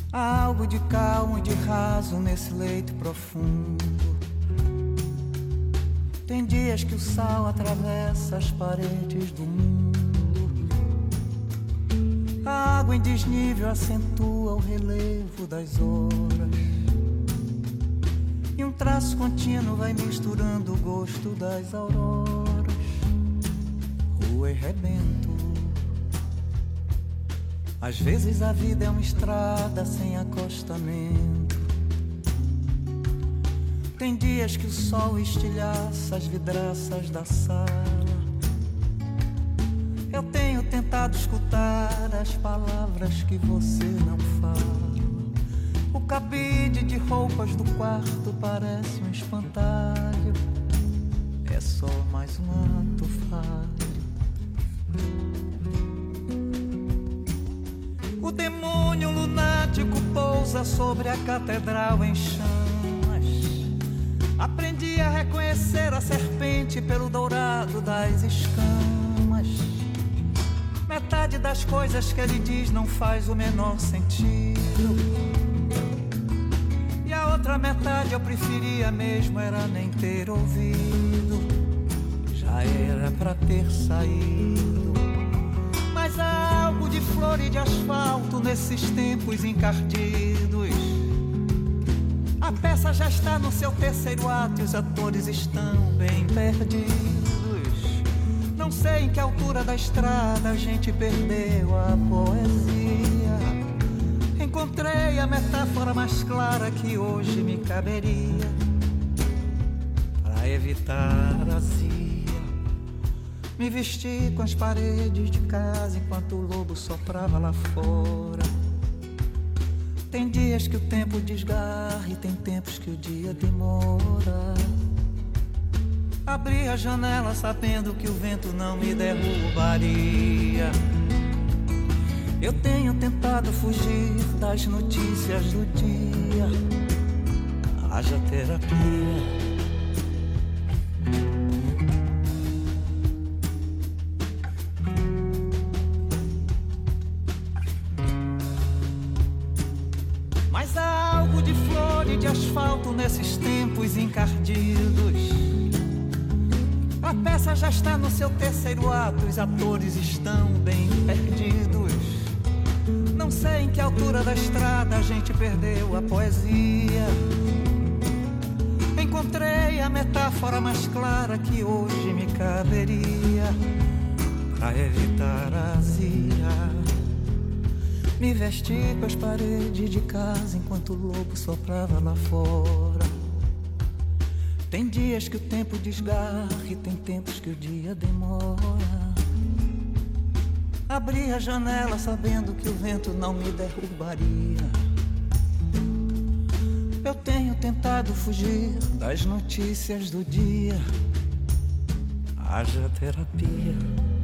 Há algo de calmo e de raso nesse leito profundo. Tem dias que o sal atravessa as paredes do mundo. A água em desnível acentua o relevo das horas, e um traço contínuo vai misturando o gosto das auroras. Rua e rebento. Às vezes a vida é uma estrada sem acostamento. Tem dias que o sol estilhaça as vidraças da sala. Eu tenho tentado escutar as palavras que você não fala. O cabide de roupas do quarto parece um espantalho. É só mais um ato falho. O demônio lunático pousa sobre a catedral em chamas. Aprendi a reconhecer a serpente pelo dourado das escamas. Metade das coisas que ele diz não faz o menor sentido, e a outra metade eu preferia mesmo era nem ter ouvido. Já era pra ter saído. Mas há algo de flor e de asfalto nesses tempos encardidos. A peça já está no seu terceiro ato e os atores estão bem perdidos. Não sei em que altura da estrada a gente perdeu a poesia. Encontrei a metáfora mais clara que hoje me caberia para evitar a azia. Me vesti com as paredes de casa enquanto o lobo soprava lá fora. Tem dias que o tempo desgarra e tem tempos que o dia demora. Abri a janela sabendo que o vento não me derrubaria. Eu tenho tentado fugir das notícias do dia. Haja terapia. Mas há algo de flor e de asfalto nesses tempos encardidos. A peça já está no seu terceiro ato, os atores estão bem perdidos. Não sei em que altura da estrada a gente perdeu a poesia. Encontrei a metáfora mais clara que hoje me caberia para evitar a azia. Me vesti com as paredes de casa enquanto o lobo soprava lá fora. Tem dias que o tempo desgarra e tem tempos que o dia demora. Abri a janela sabendo que o vento não me derrubaria. Eu tenho tentado fugir das notícias do dia. Haja terapia.